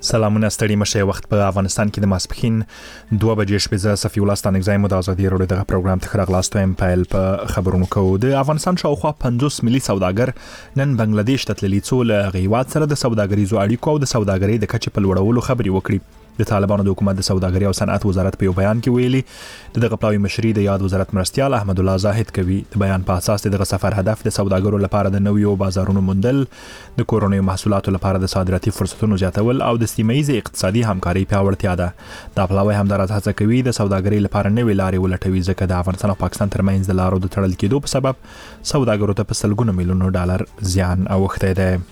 سلامونه ستړي مشه وخت په افغانستان کې د ماسپخین 2 بجې شپې ز صفي الله ستانګزایم د ازادي راډیو دغه پروګرام ته خراغلاستوم پایل په خبرونو کوو. د افغانستان شاوخوا 50 ملي سوداګر نن بنگلاديش ته تللي څو له غیوات سره د سوداګریزو اړیکو او د سوداګرۍ د کچې په لوړولو خبري وکړي. د طالبانو د حکومت د سوداګرۍ او صنعت وزارت په یو بیان کې ویلي دغه پلاوی مشري د یاد وزارت مرستيال احمد الله زاهد کوي. د بیان په اساس دغه سفر هدف د سوداګرو لپاره د نویو بازارونو موندل، د کورونی محصولاتو لپاره د صادراتي فرصتونو زیاتول او د سیمه‌ایز اقتصادي همکاري پیاوړتیا ده. دا پلاوی همدارس هڅه کوي د سوداګرۍ لپاره نوې لارې ولټوي، ځکه د افغانستان او پاکستان ترمنځ د لارو د تړل کېدو په سبب سوداګرو ته په سلګونو میلیونو ډالر زیان اوښتی دی.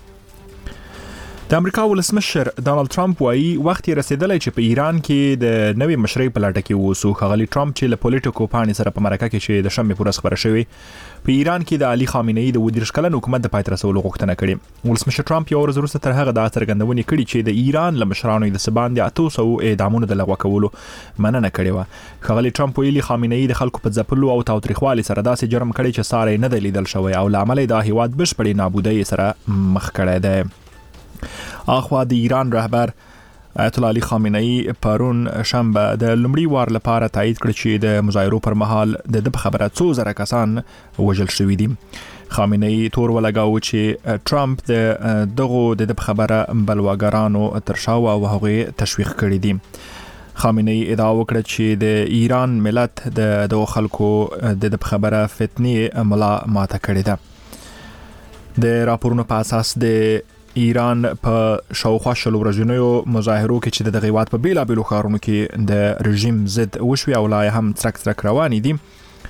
د امریکا ولسمشر ډانلډ ټرمپ وايي وخت یې رسیدلی چې په ایران کې د نوې مشرۍ په لټه کې ووسو. ښاغلي ټرمپ چې له پولیټیکو پاڼې سره په مرکه کې چې د شنبې پر ورځ خبره شوې په ایران کې د علي خامنه‌ای د 30 کلن حکومت د پای ته رسولو غوښتنه کړې. ولسمشر ټرمپ یو ورځ وروسته تر هغه د څرګندونې کړې چې د ایران له مشرانو د سباند 800 اعدامونو د لغوه کولو مننه کړې و. ښاغلي ټرمپ ویلي خامنه‌ای د خلکو په ځپلو او تاوتریخوالي سره داسې جرم کړی چې ساري نه دی لیدل شوی او لامل د هیواد بشپړې نابودۍ سره مخ کړی دی. اخوا د ایران رهبر آیت الله علي خامنه‌ای پرون شنبه د لومړي وار لپاره تایید کړ چې د مظاهرو پر مهال د خبره 2,000 کسان وژل شوي دي. خامنه‌ای تور ولګاو چې ټرمپ د دغه د خبره بلواګرانو ترشاو او هغه تشویق کړی دي. خامنه‌ای ادعا وکړه چې د ایران ملت د دغه خلکو د خبره فتنې ملا ماته کړی ده. د راپورونو په اساس د ایران په شاوخوا شلو ورځنیو مظاهرو کې چې د غیوات په بیلابیلو ښارونو کې د رژیم ضد وشوي او لا هم ترک روانې دي،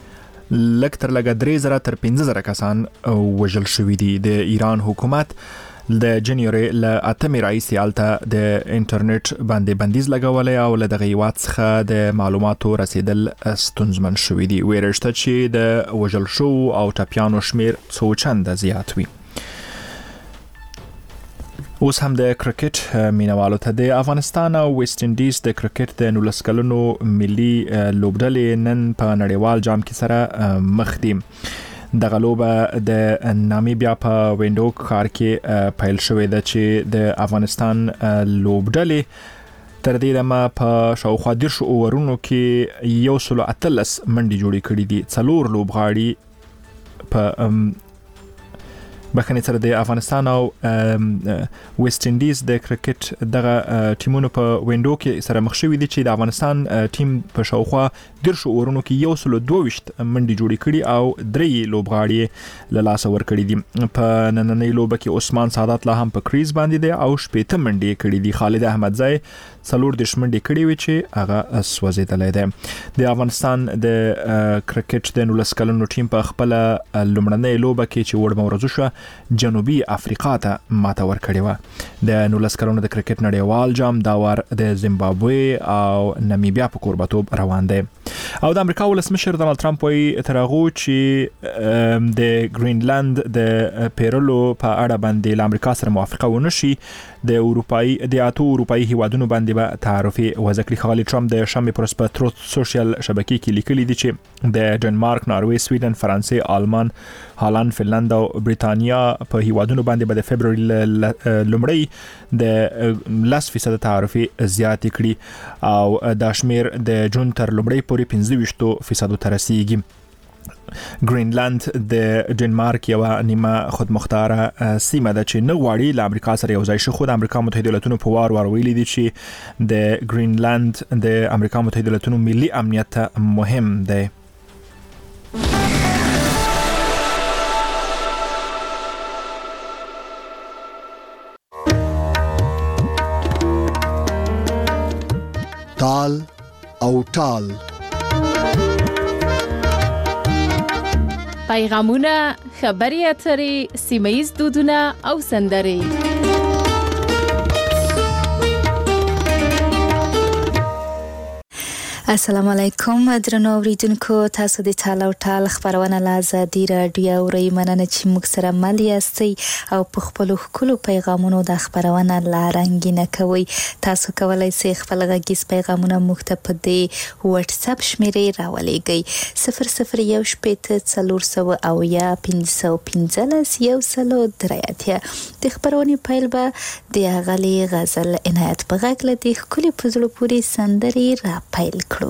لږ تر لږه 3,000 تر 15,000 کسان وژل شوي دي. د ایران حکومت د جنوري ل 8 رئیسي الته د انټرنیټ باندې بندیز لګولې او له غیوات څخه د معلوماتو رسیدل ستونزمن شوي دي. ویرشته چې د وژل شو او ټپیانو شمیر څو چنده زیات وي. اوس هم د کرکټ مینوالو ته د افغانستان او ویسټ انډیز د کرکټ د 19 کلنو ملي لوبډلې نن په نړیوال جام کې سره مخ دي. دغه لوبه د نامیبیا په وینډوک ښار کې پیل شوې ده چې د افغانستان لوبډلې تر دې دمه په شاوخوا 10 اورونو کې 113 منډې جوړې کړې دي. 4 لوبغاړي په بخنه سره د افغانستان او ویسټ انډیز د کرکټ دغه ټیمونو په وینډو کې سره مخ شوي دي چې د افغانستان ټیم په شاوخوا 10 اورونو کې 122 منډې جوړې کړي او 3 لوبغاړي له لاس ور کړي دي. په نننۍ لوبه کې عثمان سعادت لا هم په کریز باندې دی او 18 منډې کړي دي. خالد احمدزی 4 منډې کړي وي چې هغه سوځیدلې ده. د افغانستان د کرکټ د 19 کلنو ټیم په خپل لومړنۍ لوبه کې چې وړ مورزو شو جنوبي افریقا ته ماته ور کړی و. د 19 کلونو د کرکټ نړیوال جام دا وار د زیمبابوې او نامیبیا په کوربتوب روان دی. او د امریکا ولسمشر ډانلډ ټرمپ وايي تر هغه چې د ګرینلند د پیرلو په اړه باندې د امریکا سره موافقه ونشي د اروپאי هیوادونو باندې به تعرفي وځکړي. خالي ټرمپ د شنبې پر ورځ په تروت سوشل شبکې کې لیکلي دي چې د ډنمارک، ناروې، سویډن، فرانسې، آلمان، هالند، فنلند او بریتانیا په هیوادونو باندې به د فبرवरी لومړی د 10% تعرفي زیات کړي او د شمیر د جون تر لومړی پورې 25% ته رسیدي. ګرینلند د ډنمارک یو نیمه خودمختاره سیمه ده چې نه غواړي له امریکا سره یو ځای شي. خو د امریکا متحده ایالاتونو په وار ویلي دي چې د ګرینلند د امریکا متحده ایالاتونو ملي امنیت مهم دی. تال او ټال پیغامونه، خبري اترې، سیمه‌یز دودونه او سندرې. السلام علیکم درنو اوریدونکو، تاسو د ټال او ټال خبرونه له ازادي راډیو اورئ. مننه چې موږ سره مل یاستئ او په خپلو ښکلو پیغامونو د خبرونه لا رنګینه کوئ. تاسو کولی شئ خپل غږیز پیغامونه موږ ته په دې واتس اپ شمیرې راولېږئ 00141515 د خبرونې پیل به د اغلي غزل عنایت په غږ له دې ښکلې په زړه پورې سندرې را پیل کړو.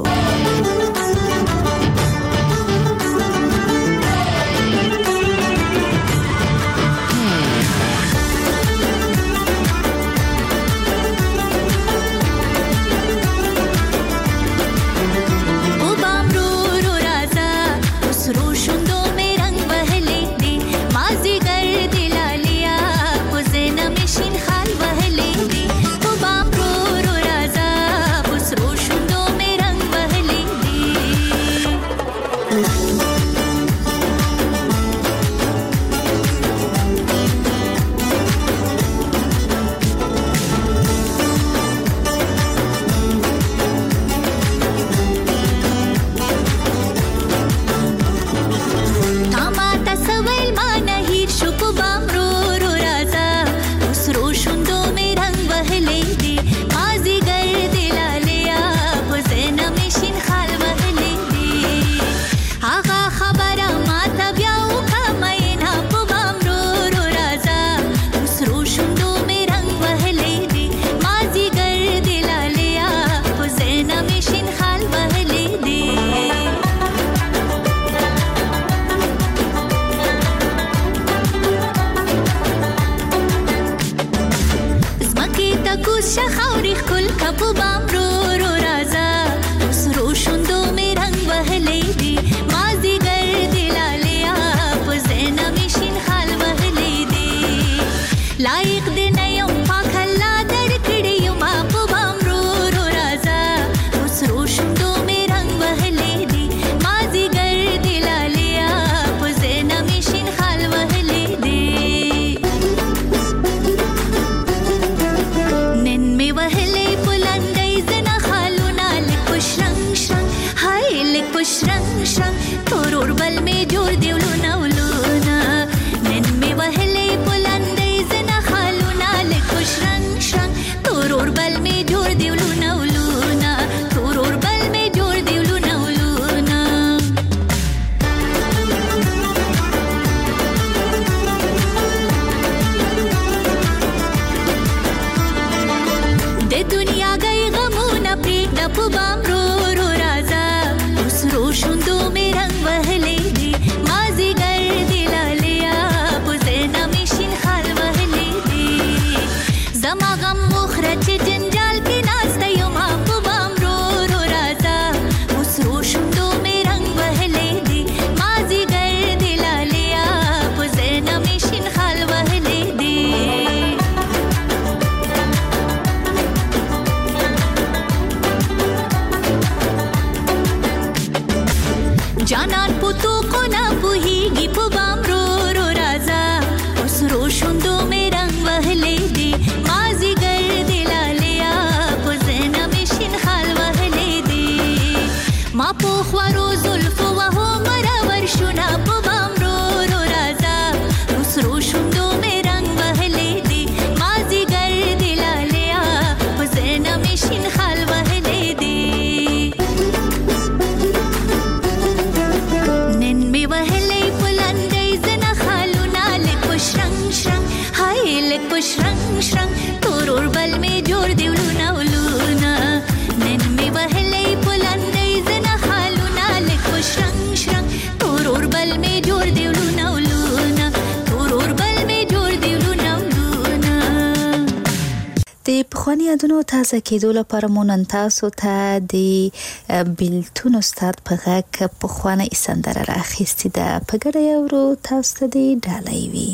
پخوانی یادونو تازه کېدو لپاره مو نن تاسو ته د بیلتون استاد په غږ پخوانۍ سندره راخیستې ده. په ګډه یې اورو، تاسو ته دې ډالۍ وي.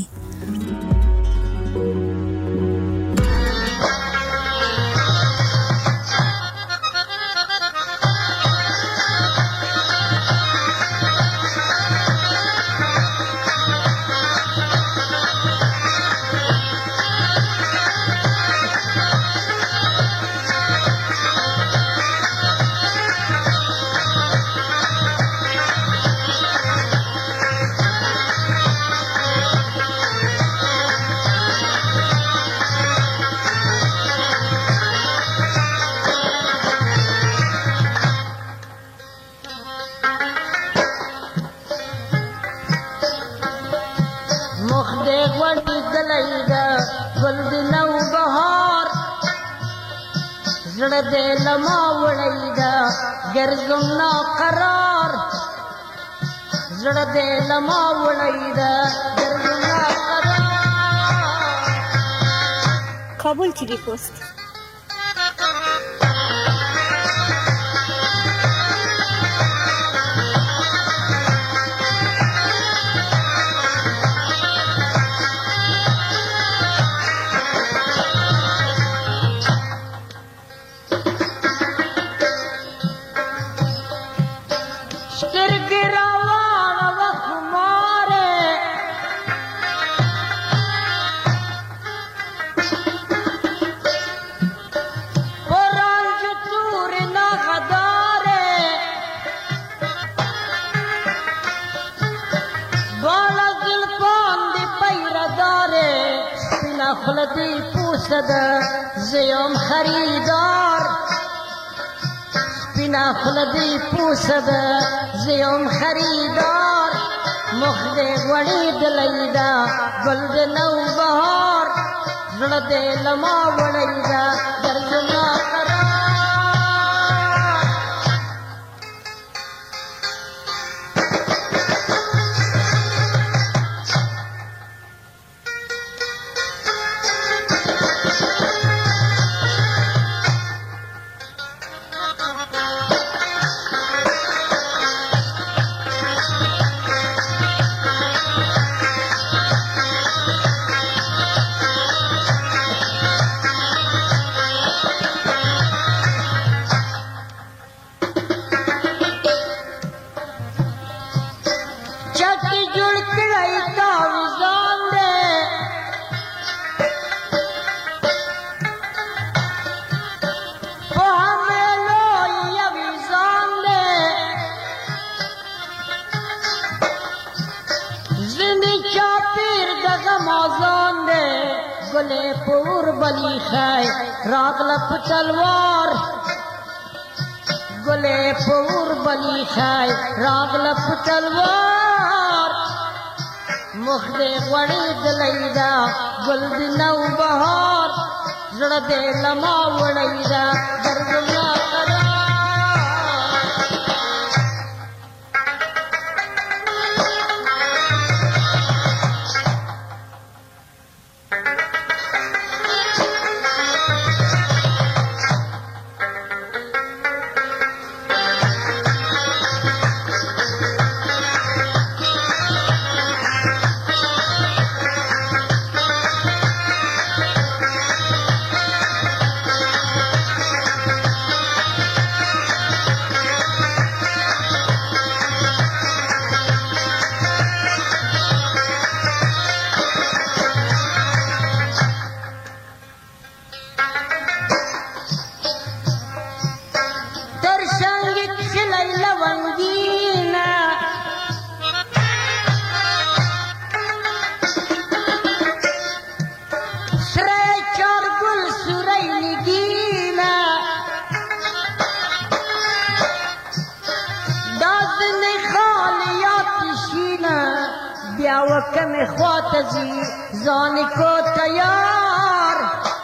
دې غوړې دلې ده ګل د نو بهار زړه دې لما وړې ده ګرځم نا قرار زړه دې لما وړې ده ګرځم نا قرار کابل ټیلی پوسټ خلدی پوسد زیم خریدار سپینا خلدی پوسد زیم خریدار مخد غوړی دلیدا ګل د نو بهار زړه دې لما وړیدا ګرځنا قرار گلے پور بلی خای راغلپ تلوار گلے پور بلی خای راغلپ تلوار مخد غوړی دلیدا گل د نو بهار زړه دې لما وړیدا درګنا قرار وکم خواتزی زانی کو تیار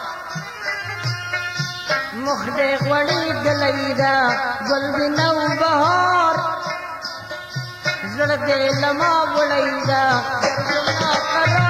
مخد غوړی دلیدا ګل د نو بهار زړه دې لما وړیدا درګنا قرار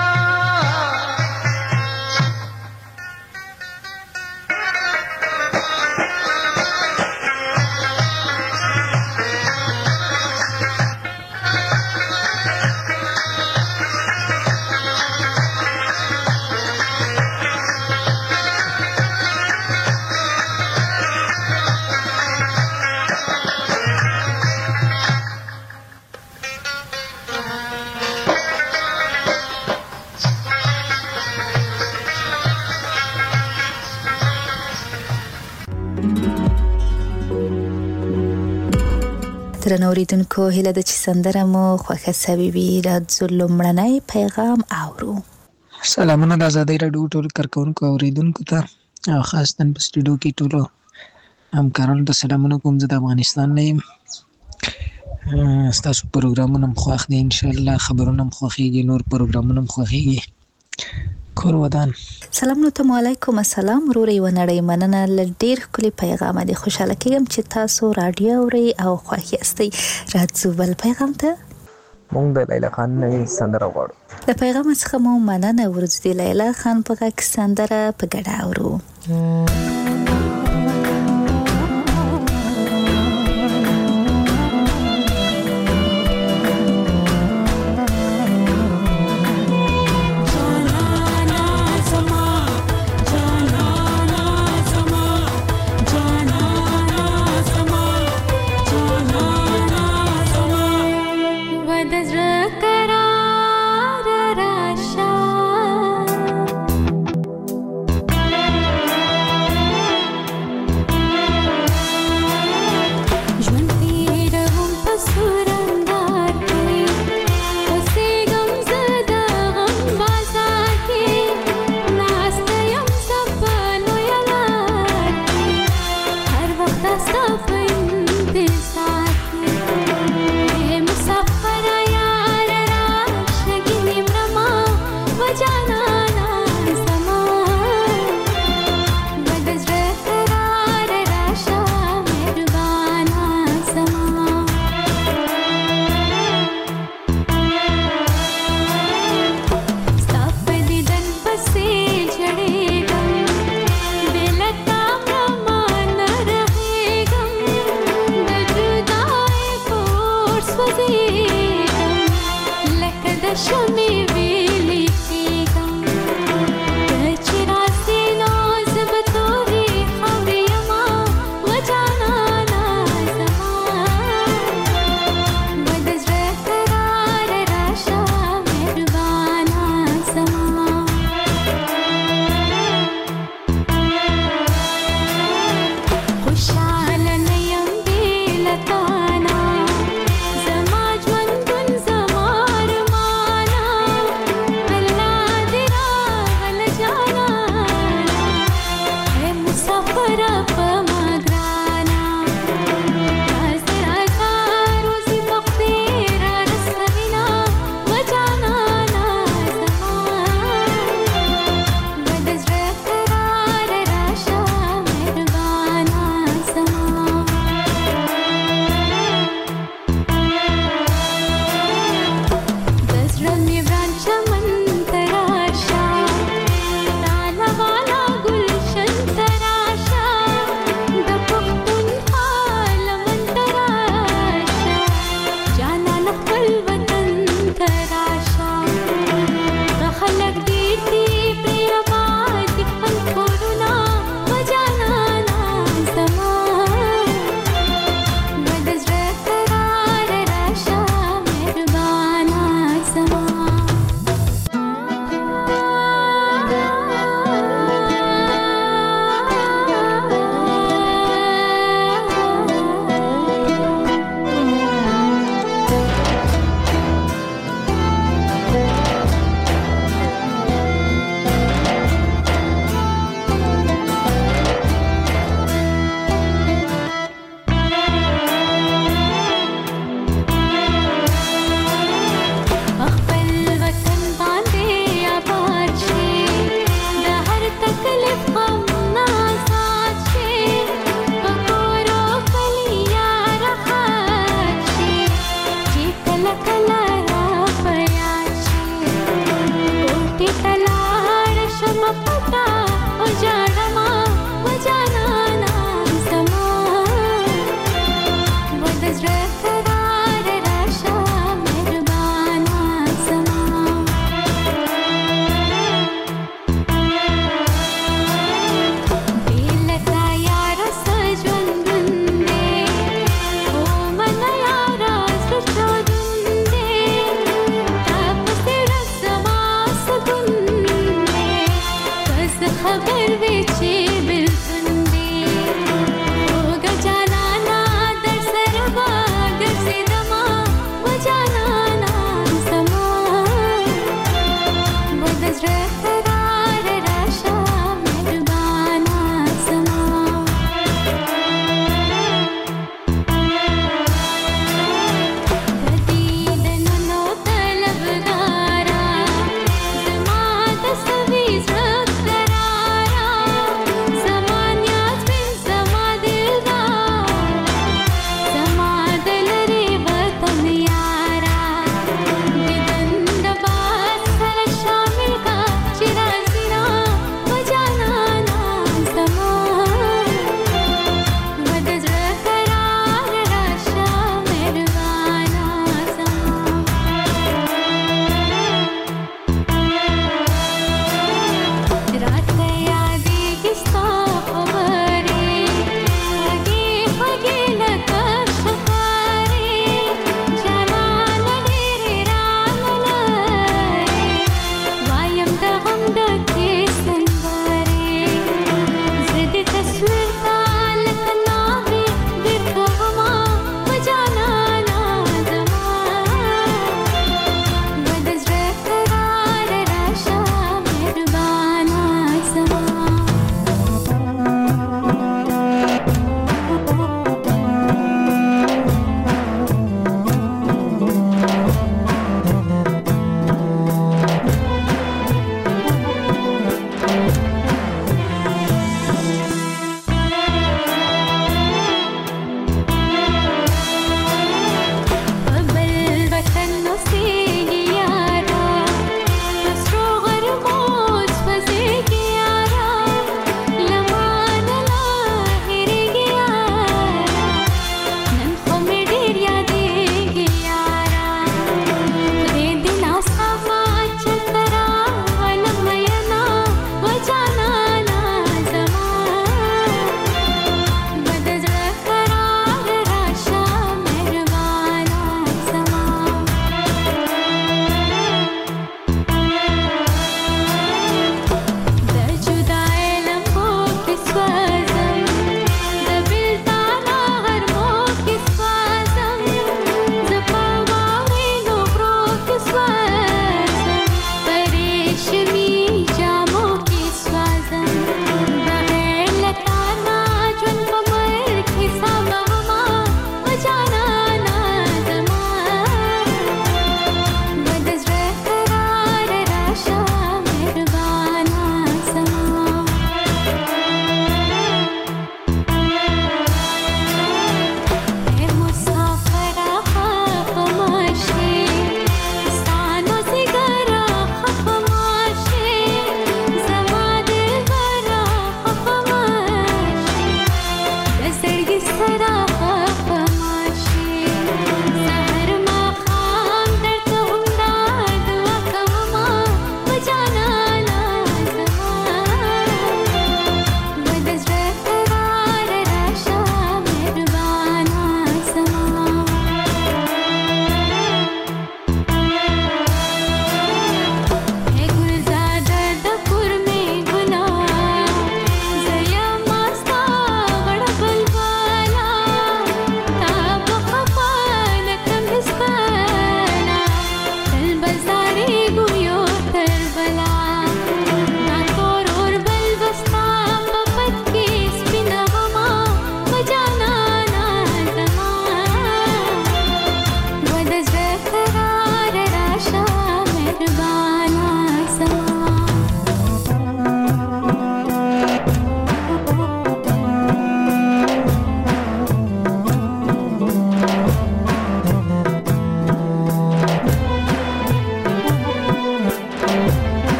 درنو اوریدونکو هیله ده چې سندره مو خوښه سوي وي. راځو لومړنی پیغام اورو. سلامونه د ازادۍ راډیو ټول کارکونکو اوریدونکو ته او خاصتاً په سټوډیو کې ټولو همکارانو ته سلامونه کوم. زه د افغانستان نه یم. ستاسو پروګرامونه هم خوښ دي ان شاء الله، خبرونه هم خوښیږي، نور پروګرامونه هم خوښیږي. کور ودان. سلام نو ته علیکم السلام روري ونړی مننه لډیر کلی پیغام دي. خوشاله کېږم چې تاسو رادیو اوري او خوښ یاستئ. راځو بل پیغام ته. مونږ د لیلا خان نوې سندره غواړو. د پیغام څخه مو مننه ورځ د لیلا خان په غږ سندره په ګډه اورو.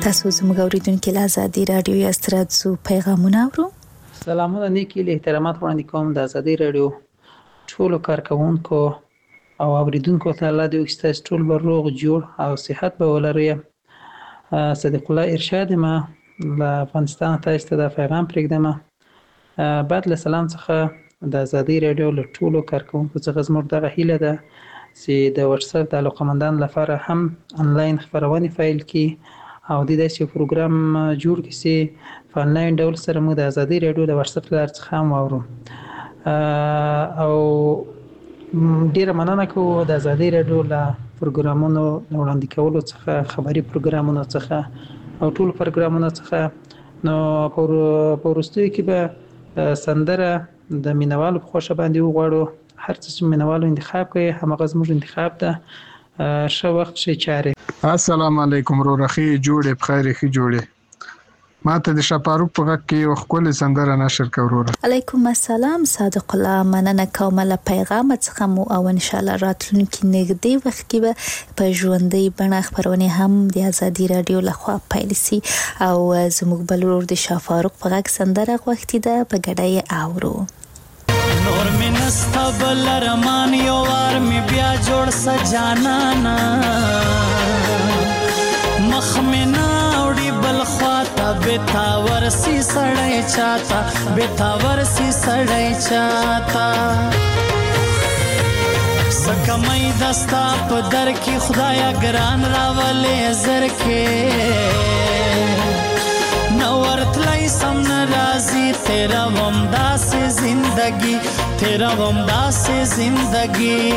تاسو زموږ اوریدونکو له ازادي رادیو یا ستراتزو پیغامونه اورو. سلامونه نیکی له احترامات وړاندې کوم د ازادي رادیو ټولو کارکونکو او اوریدونکو ته الله دې وکړي چې ټول به روغ جوړ او صحت به ولري. صدیق الله ارشاد ما له افغانستان تاسو ته د پیغام پرېږدم. بعد له سلام څخه د ازادي رادیو له ټولو کارکونکو څخه زموږ دغه هیله ده چې د واتساپ د علاقمندانو لپاره هم انلاین خبرونه فایل کی او د داسې پروګرام جوړ کړي چې په انلاین ډول سره موږ د ازادي رادیو د واتساپ لار څخه هم واورو. او ډیره مننه کوو د ازادي رادیو له پروګرامونو وړاندې کولو څخه، خبري پروګرامونو څخه او ټول پروګرامونو څخه. نو په وروستیو کې به سندره د مینوالو په خوښه باندې وغواړو. هر څه چې مینوالو انتخاب کوي همغه زموږ انتخاب ده. ښه وخت ښه چارې. السلام علیکم رورخي جوړې بخیر خي جوړې. ما ته د شپاروک په غږ کې یو ښکلې سندره نشر کوره. علیکم السلام صادق الله، مننه کوم له پیغام څخه مو او ان شاء الله راتلونکي نږدې وخت کې به په ژوندۍ بڼه خبرونه هم د ازادي رادیو لخوا پیل شي او زموږ بلور د شپاروک په غږ سندره غوښتي ده په ګډه یې اورو. نور می نستا بل رمان یو وار می بیا جوړ سجانانا مخ می ناوړي بل خواته بتاور سی سړی چاته بتاور سی سړی چاته سکمای دستا په در کې خدایا ګران راولې زر کې نورتلای سم ناراضی تیرا ومدا سے زندگی تیرا ومدا سے زندگی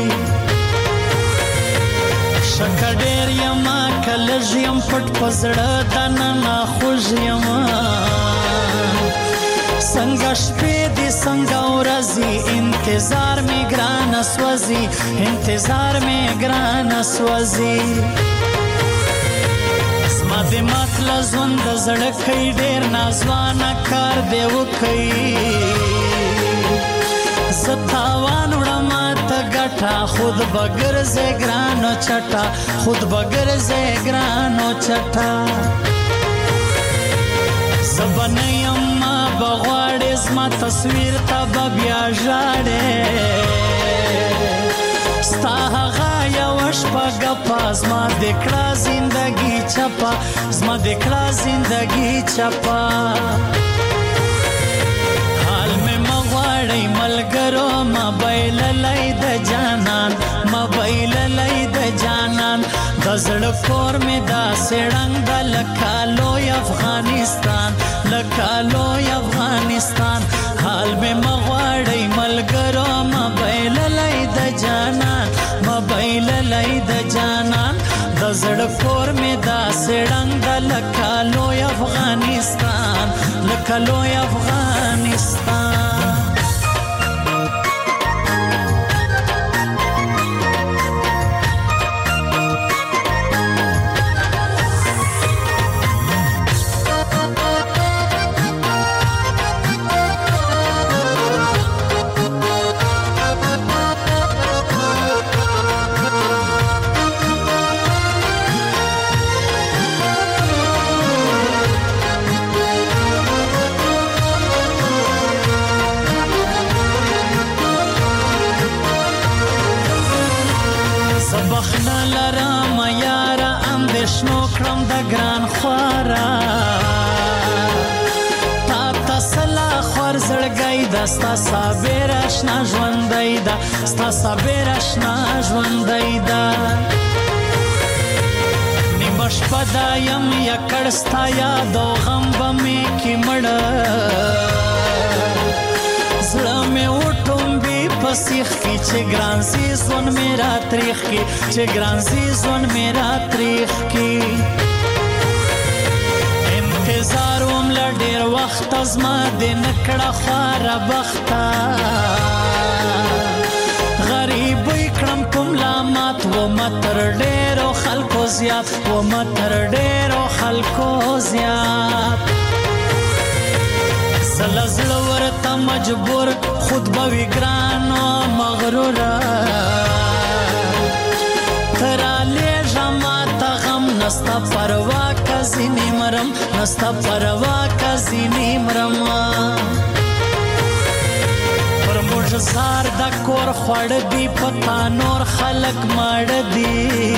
شکډیر یما کلج یم پټ پزړه دنه خوږ یما څنګه شپې دې څنګه ورځي انتظار می ګران اسوځي انتظار می ګران اسوځي د مطلب ژوند د زړه کوي ډېر نازوانه کار دی وکړي زه تاوان وړم ته ګټه خود به ګرځې ګرانو چټه خود به ګرځې ګرانو چټه زه به نه یم ما به غواړې زما تصویر ته به بیا ژاړې ستا هغه یوه شپه ګپه زما د کړه زندګي چپه زما د کړه زندګي چپه حال مې مه غواړئ ملګرو ما بایللی د جانان ما بایللی د جانان د زړه کور مې داسې ړنګ ده لکه لوی افغانستان لکه لوی افغانستان حال مې مه غواړئ ملګرو ما بایللی د جانان ما بایللی د جانان د زړه کور مې داسې ړنګ ده لکه لوی افغانستان لکه لوی افغانستان. ستا صابر اشنا ژوندۍ ده ستا صابر اشنا ژوندۍ ده نیمه شپه دا یم یکړ ستا یاد او غم به مې کې مړه زړه مې وټومبي په سیخ کې چې ګران سي ژوند مې را تریخ کې چې ګران سي ژوند مې را تریخ کې انتظار وم له ډېر وخت زما د نکړه خواره بخته غریبۍ کړم په ملامت ومه تر ډېرو خلکو زیات ومه تر ډېرو خلکو زیات زه له زړه ورته مجبور خود به وي ګران و مغروره ته رالېږه ما ته غم نسته پروا که کزینی مرم نستا پروا کزینی مرم پر موږ زار د کور خوړ دی پتا نور خلق مړ دی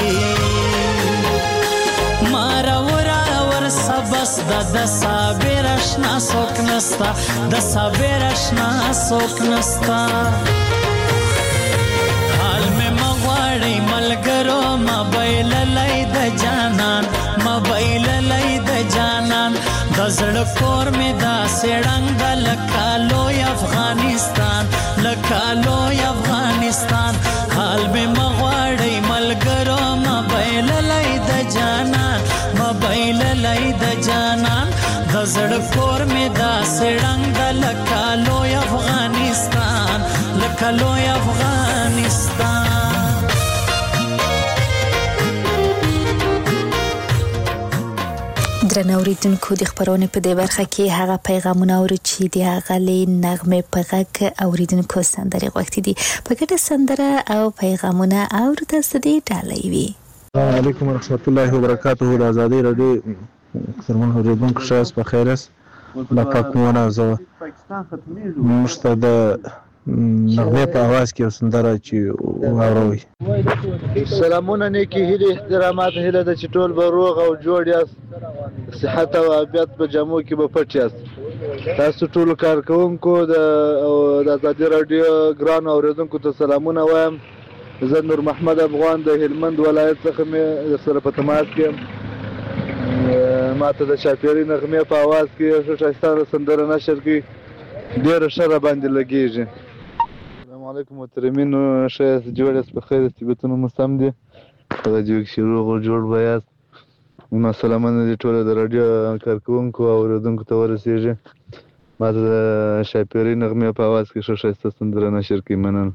مارا ور سبس د صابر اشنا سوک نستا د صابر اشنا سوک نستا حال میں مغواړی ملګرو موبایل لای د جانان موبایل لای د جانان د زړه کور می دا سړنګ د لکالو افغانستان لکالو افغانستان حال میں مغواړی ملګرو موبایل لای د جانان موبایل لای د جانان د زړه کور می دا سړنګ د لکالو افغانستان لکالو افغانستان درنو اوریدونکو د خبرونې په دې برخه کې هغه پیغامونه اوري چې د هغه له نغمه په غږ اوریدونکو سندرې غوښتي دي په ګډه سندره او پیغامونه اوري تاسو دې ډالۍ وي. السلام علیکم ورحمت الله وبرکاته. د ازادي رادیو سرمن اوریدونکو شاس په خیر است لا پاکونه زه مشتاق نغمه په आवाज کې سندره چې واوروي. سلامونه نیکی هیله احترامات هیله د چټول بروغ او جوړ یاست صحت او عافیت په جامو کې به پټ یاست. تاسو ټول کارکونکو د ازادي رادیو ګران اوریدونکو ته سلامونه وایم. زه نور محمد افغان د هلمند ولایت څخه مې سره په تماس کې ماته د شاپيري نغمه په आवाज کې څه شایسته سندره نشر کې ډېر شره باندې لګیږي. السلام علیکم محترمین شایسته جوړ یاست په خیر استبتونو مستم دي دا جو شروع جوړ بیاست نو سلامونه دي ټول د رادیو کارکونکو او اوریدونکو ته ورسیږي. ماته د شاپيري نغمه په आवाज کې څه شایسته سندره نشر کې مننه.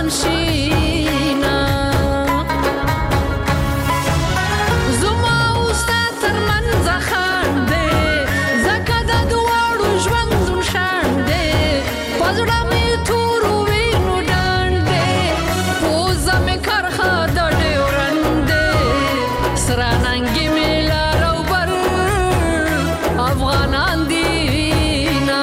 روان شینا زما اوستا ترمنځ خاندې زکه د دواړو ژوندون شاندې په زړه مې تور وینو ډانډې پوزه مې کرښه د ډیورندې سره ننګې مې لار او بر افغانان دینا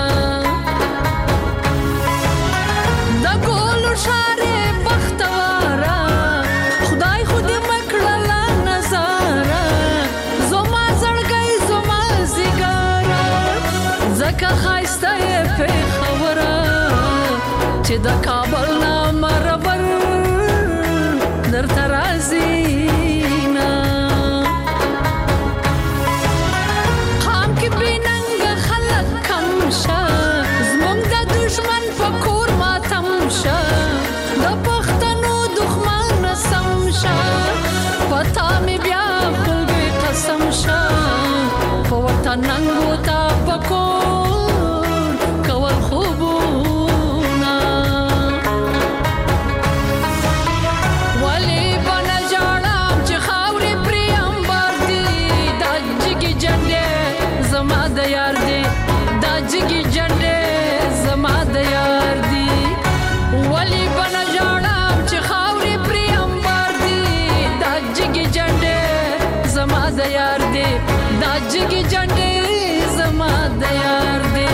د ګولو ښارې بختواره خدای خو دې مکړله نظاره زما زړګی زما زیګاره ځکه ښایسته یې پېښوره چې د کابل نه مربر درته راځي ننګو تا پکور کول خوبونه ولی بنا جاړم چې خاورې پرې امبار دي دا جګې جنډې زما د یار دي دا جګې جنډې زما د یار دي ولی بنا جاړم چې خاورې پرې امبار دي دا جګې جنډې زما د یار دي دا جګې جنډې زما د یار دی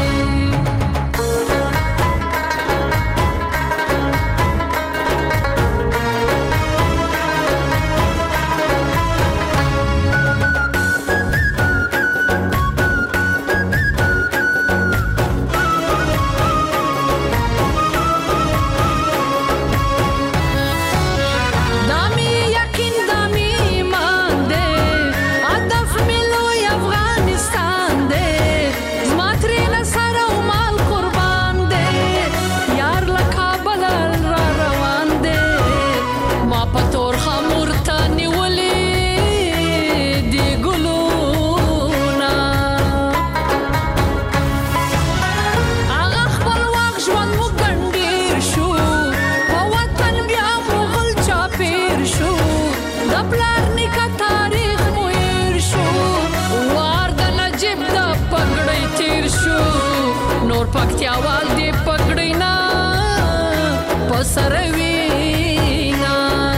پکتیاوال دی پګړی نه پسروینا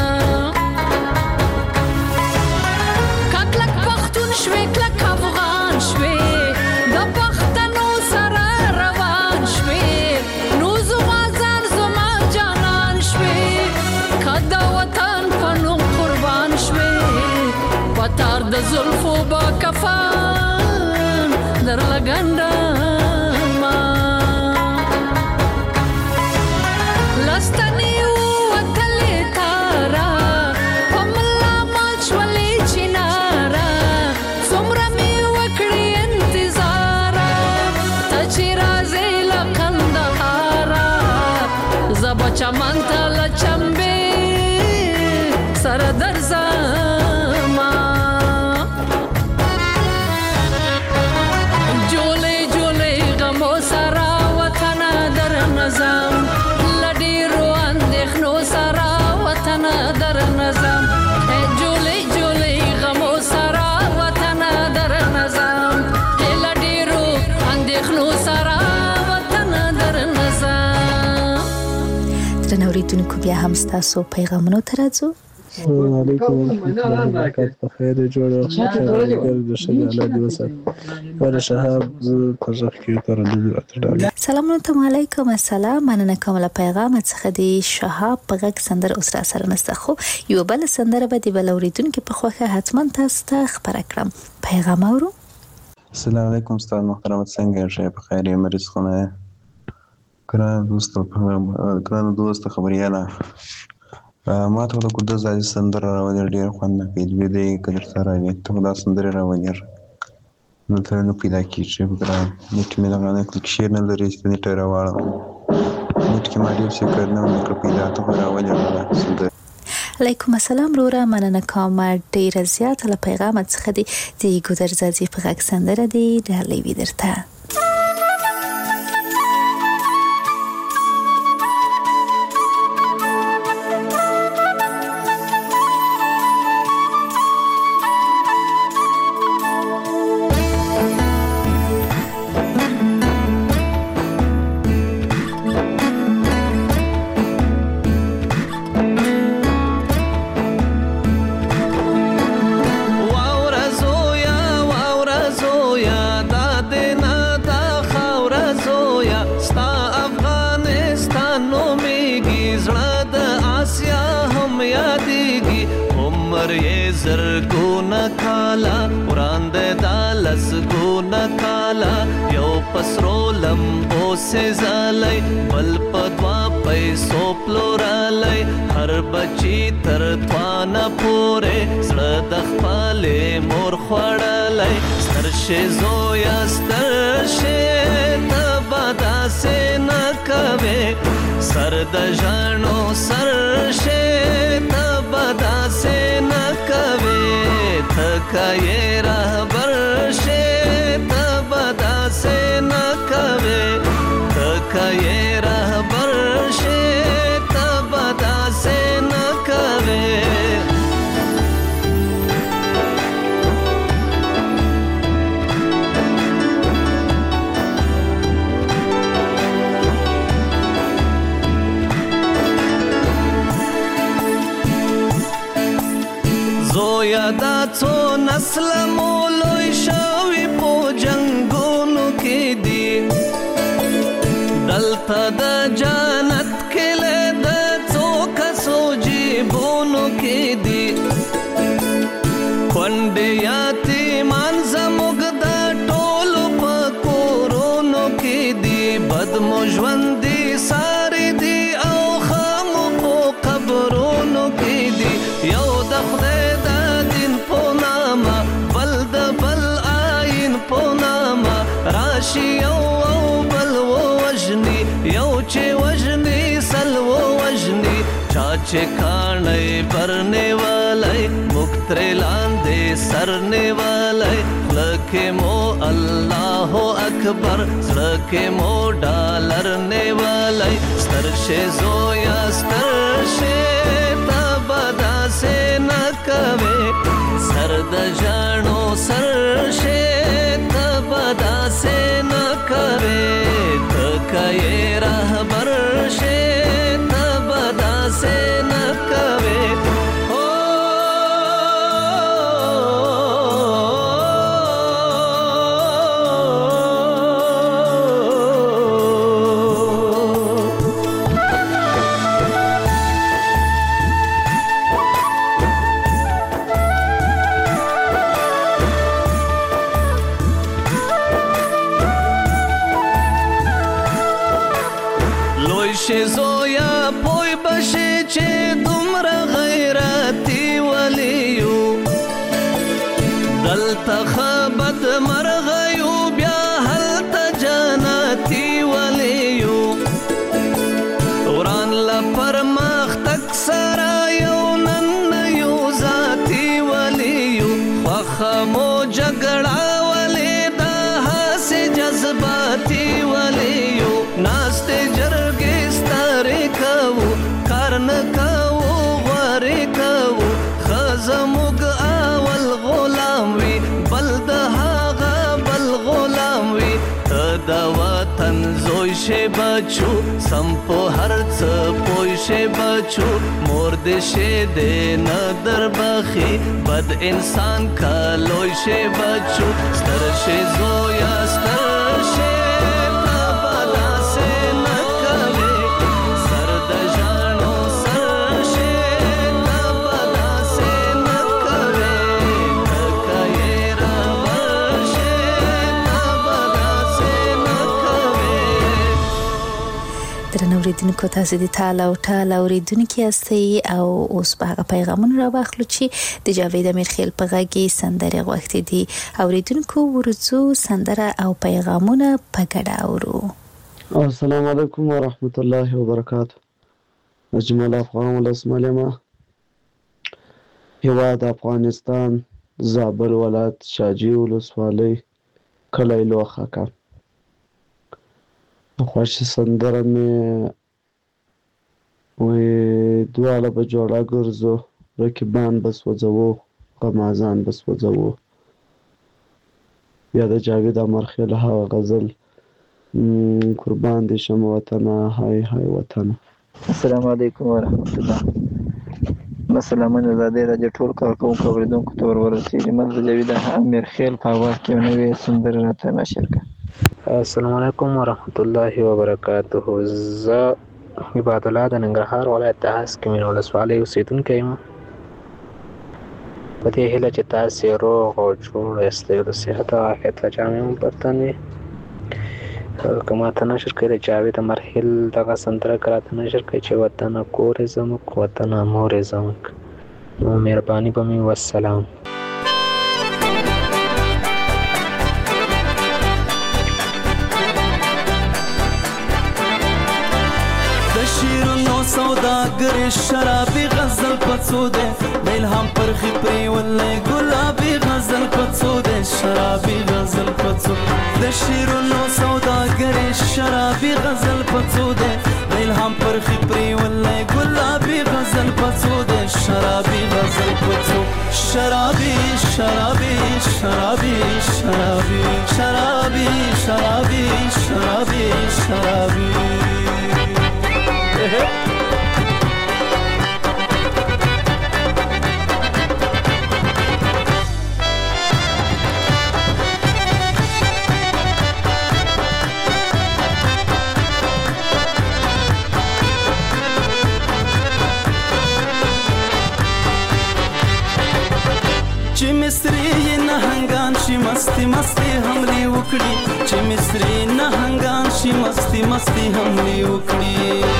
کلک پختون شوي کلک افغان شوي د پښتنو سره روان شوي نو زما ځان زما جانان شوي کدا وطن پنو قربان شوي پتار د زلفو با کفان در لګنده چمن ته لچمبې سره درځما جولې جولې غمو سره وطن در نظام لډیرو اندېښنو سره وطن در نظام جولې جولې غمو سره وطن در نظام لډیرو اندېښنو سره وطن در نظام نوریدونکو بیا هم ستاسو پیغامونو ته راځو. السلام علیکم ورحمۃ اللہ وبرکاتہ. په خیر جوړه ګر د شګاله دی وسات ور شهاب پرځخ کې تر دې سلام علیکم. السلام مننه کوم له پیغام څخه دی شهاب په غږ سندر اوس را سره نسته خو یو بل سندر به دی بل اوریدونکو په خوخه حتما تاسو ته خبر کړم. پیغام اورو. السلام علیکم استاد محترم څنګه یې په خیر یې مریض خونه ګران دوست خبرياله ما ته د کوډه ځای سندر راوړل ډیر خوند نه کوي د کډر سره وي ته دا سندر راوړل نو ته نو پیدا کیږي ګران نیټ مې لګانه کلیک شیر نه لري چې نیټ راوړل نیټ کې ما ډیر څه کړنه نو پیدا ته راوړل سندر. علیکم السلام رورا مننه کوم ډیر زیات له پیغام څخه دی د ګودر ځای په غږ سندر دی ډالې وی درته. زرګونه کالا وړاندې دا لسګونه کالا یو پسرو لمبو سي زالای بل په دوا پیسو پلورالای هر بچی تر توانه پورې زړه د خپلې مور خوړلی سترشې زویا سترشې ته به داسې نه کوې سر د ژاڼو سرشې ته به داسې نه کوې ته که یې رهبر شې ته به داسې نه کوې ته که یې رهبر شې ته به داسې نه کوې زویا دا څو نسل مو لوی شوي په جنګونو کې دي دلته د جنت کلی د څو کسو جیبونو کې دي کونډې یتیمان زموږ د ټولو په کورونو کې دي بد مو ژوند دي ساري دي او ښه مو په قبرونو کې دي یو د خدای راشي یو او بل ووژني یو چې وژني سل ووژني چا چې کاڼی برنیوالی موږ ترې لاندې سر نیوالی خوله کې مو الله اکبر زړه کې مو ډالر نیوالی ستر شې زویا ستر شې ته به داسې نه کوې سر د ژاڼو سر شې داسې نه کوې ته که یې رهبر شې ته به داسې نه کوې زویا پوی بشي چې دومره غیرتي ولي یو دلته ښه بد مرغه یو بیا هلته جنتي ولي یو وران له پرمختګ سره یو نن یو ذاتي ولي یو خوښه مو جګړه ولې دا هسې جذباتي ولي یو ناستې جرګې نه کوو غوارې کوو ښه زموږ اول غلام وي بل د هغه بل غلام وي ته د وطن زوی شې بچو سم په هر څه پوه شې بچو مور دې شې دې نه دربخي بد انسان که لوی شې بچو ستر شې زویا ستر شې اوریدونکو تاسو د تعالی او تعالی اوریدونکو یاستئ او اوس په هغه پیغامونه را واخلو چې د جاوید امیرخیل په غږی سندره غوښتي دي اوریدونکو ورڅو سندره او پیغامونه په ګډه اورو السلام علیکم ورحمت الله وبرکاته اجمل افغان ولسملمه هیواد افغانستان زابل ولایت شاجی ولسوالۍ کلی لوخاکه خوښه سندره مې وې دواړه به جوړه ګرځو رقیبان بس وځو غمازان بس وځو یا د جاوید امرخیل هغه غزل قربان دي شم وطن هاي هاي وطن السلام علیکم ورحمت الله مثلا من زاده راځي ټول کارکونکو اوریدونکو ته ورسېږي مزه جاوید امرخیل په واخ کې نوې سندره راته نشر کړه السلام علیکم ورحمت الله وبرکاته زه عباد الله د ننګرهار ولایت د هسکمین ولسوالۍ اوسیدونکی یم په دې هیله چې تاسې روغ او جوړ یاستئ او د صحت او عافیت له جامې مو په تن وي. که ماته نشر کوي د جاوید مرحل دغه سندره که راته نشر کوي چې وطنه کور یې زموږ وطنه مور یې زموږ. نو مهرباني به مې والسلام. شیرونو سوداګر شرابي غزل پڅو ده د الهام پرخي پرې ولې ګلابي غزل پڅو ده شرابي غزل پڅو د شیرونو سوداګر شرابي غزل پڅو ده د الهام پرخي پرې ولې ګلابي غزل پڅو ده شرابي غزل پڅو شرابي شرابي شرابي شرابي شرابي شرابي شرابي شرابي چې مصری نهنګان شي مستی مستی حملې وکړي چې مصری نهنګان شي مستی مستی حملې وکړي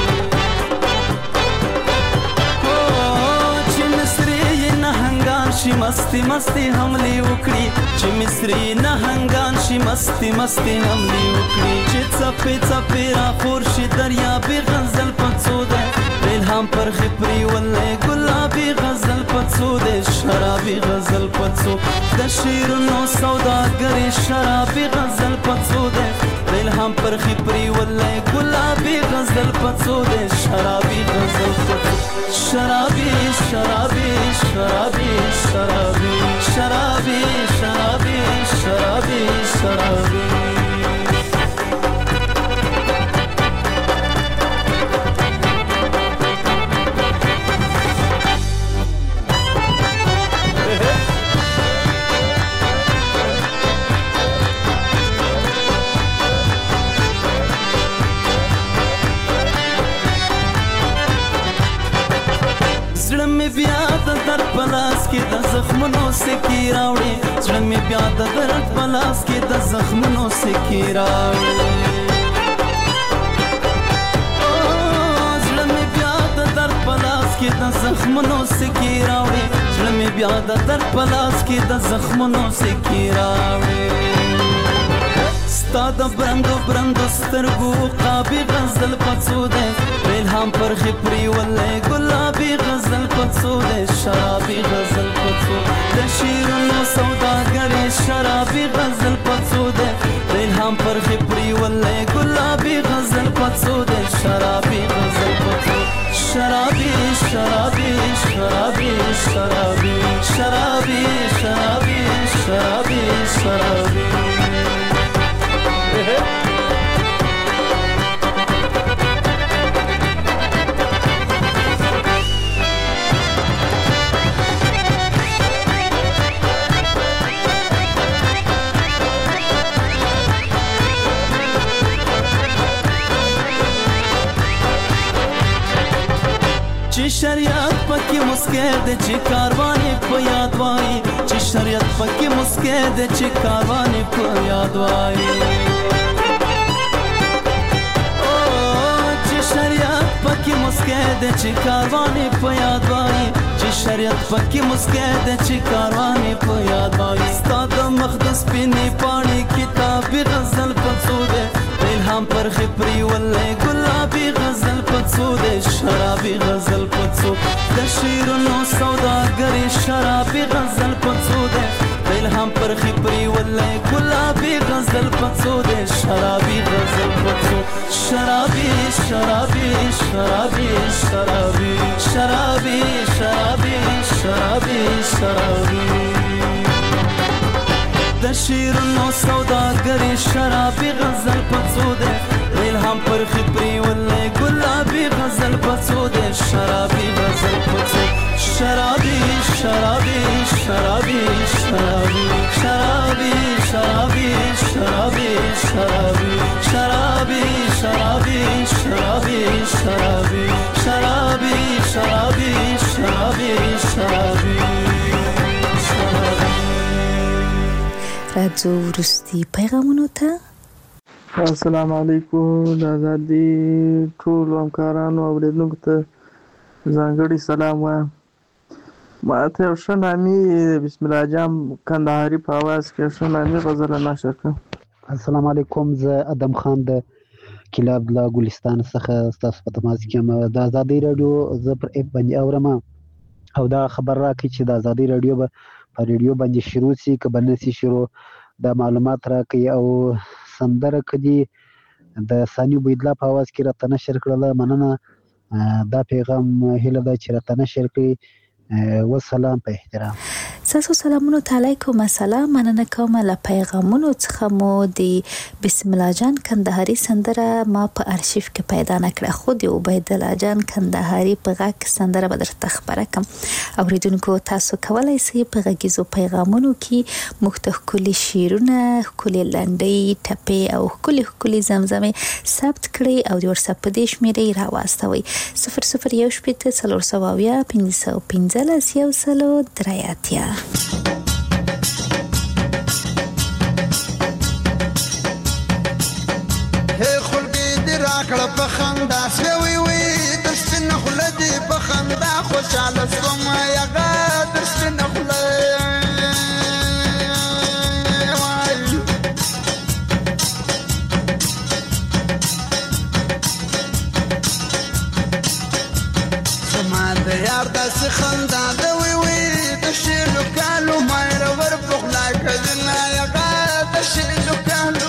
چې مصری نهنګان شي مستی مستی حملې وکړي چې مصری نهنګان شي مستی مستی حملې وکړي چې څپې څپې را خور شي دریابي غزل پڅو ده الهام پر خپري ولې ګلابي غزل پڅو ده شرابي غزل پڅو د شیرونو سوداګر شرابي غزل پڅو ده الهام پر خپري ولې ګلابي غزل پڅو ده شرابي غزل پڅو شرابي شرابي شرابي شرابي شرابي شرابي شرابي شرابي بیا د در پلاس کې د زخمونو سکی راوړي زړه مې بیا د در پلاس کې د زخمونو سکی راوړي زړه مې بیا د در پلاس کې د زخمونو سکی راوړي زړه مې بیا د در پلاس کې د زخمونو سکی راوړي ستا د برندو برندو سترګو قابي غزل پڅو ده الهام پر خپري ولې ګلابي غزل پڅو ده شرابي غزل پڅو د شیرونو سوداګر شرابي غزل پڅو ده الهام پر خپري ولې ګلابي غزل پڅو ده شرابي غزل پڅو شرابي شرابي شرابي شرابي شرابي شرابي شرابي شرابي چې شریعت پکې مسکه ده چې کاروان په یاد وای چې شریعت پکې مسکه ده چې کاروان په یاد وای چې شریعت پکې مسکه ده چې کاروان په یاد وای چې شریعت پکې مسکه ده چې کاروان په یاد وای ستاد مقدس پینې پاڼې کتاب غزل پڅو ده الهام پر خپري ولې ګلابي غزل پڅو ده شرابي غزل پڅو د شیرونو سوداګر شرابي غزل پڅو ده الهام پر خپري ولې ګلابي غزل پڅو ده شرابي غزل پڅو شرابي شرابي شرابي شرابي شرابي شرابي شرابي شرابي د شیرونو سوداګر شرابي غزل پڅو ده الهام پر خپري ولې ګلابي غزل پڅو ده شرابي غزل پڅو شرابي شرابي شرابي شرابي شرابي شرابي شرابي شرابي شرابي شرابي شرابي شرابي شرابي شرابي شرابي شرابي راځو وروستي پیغامونو ته. السلام علیکم. د ازادي ټولو همکارانو او اوریدونکو ته ځانګړي سلام وایم. ما ته یو ښه نامي بسم الله جان کندهاري په اواز کې ښه نامي غزل نشر کړم. السلام علیکم. زه ادم خان د کلاب له ګلستان څخه ستاسو په تماس کې یم. د ازادي راډیو زه پر اپ باندې اورم او دا خبر راکړي چې د ازادي راډیو به په ریډیو باندې شروع شي که به نه شي شروع، دا معلومات راکړي. او سندره کدي د ثاني عبیدالله په اواز کې راته نشر کړله. مننه. دا پیغام هیله ده چې راته نشر کړي. والسلام په احترام. تاسو سلامونو علیکم. السلام. مننه کوم له پیغامونو څخه مو د بسم الله جان کندهاري سندره ما په ارشیف کې پیدا نکړه، خو د عبید الله جان کندهاري په غږ سندره به درته خبره کم. اوریدونکو تاسو کولای شئ په غږیزو پیغامونو کې مختلف شعرونه، ښکلي لنډۍ، ټپې او ښکلي زمزمې ثبت کړئ او د واتساپ په دې شمیرې راواستوئ 0014001515 خلګي دې راکړه په خندا سوي وي د سپین خله دې په خندا خوشاله سوم یغه د سپین خله سما د یار د خندا د وي وي د شیلو کالو مې ور بخلا کړه یغه د شیلو کالو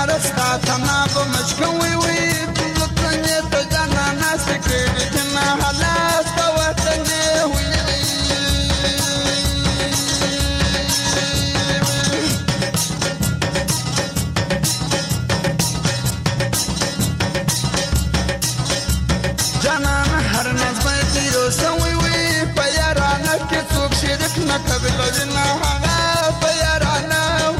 رستا تنا په مشکوي وي ځکه ته جانا ناس کړي جنا حالات په وطن وي جانا هر ناز باندې روسوي وي په یارانه کې څوک شریک نه قبل جنا هغه په یارانه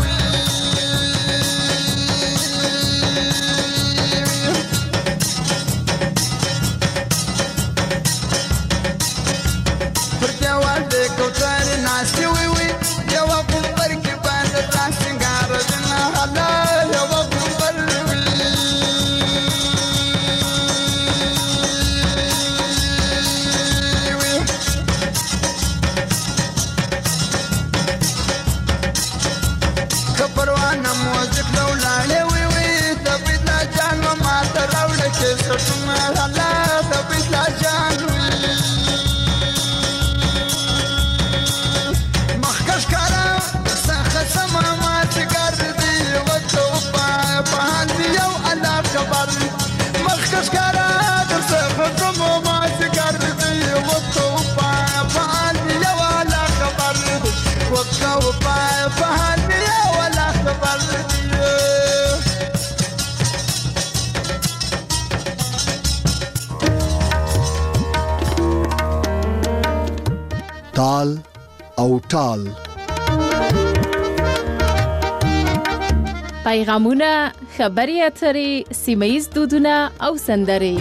کوتاري ناشتي وي وي یو غومبر کې باندې ځان سنگار جنا حلال یو غومبر وي خبروانه موزیک لولاله وي وي تبي لا جان ما تراوړ کې سټما حلال تبي لا جان مخکش کارا در سفر ما سکر دی و تو پان یا ولا خبر و تو پان یا ولا خبر تال او ټال پیغامونه، خبري اترې، سیمه‌ییز دودونه او سندرې.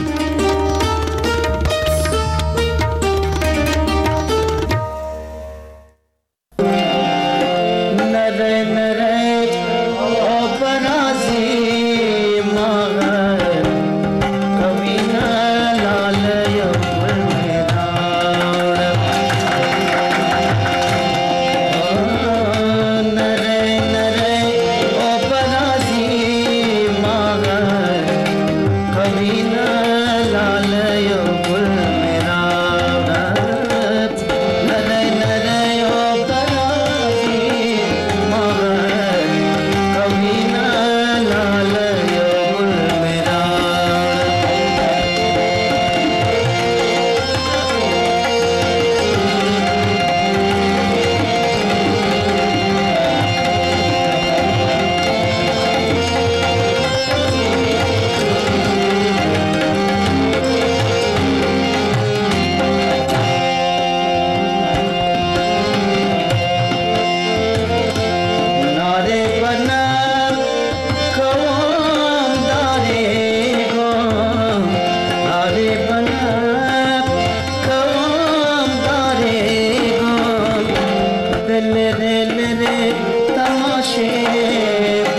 तमाशे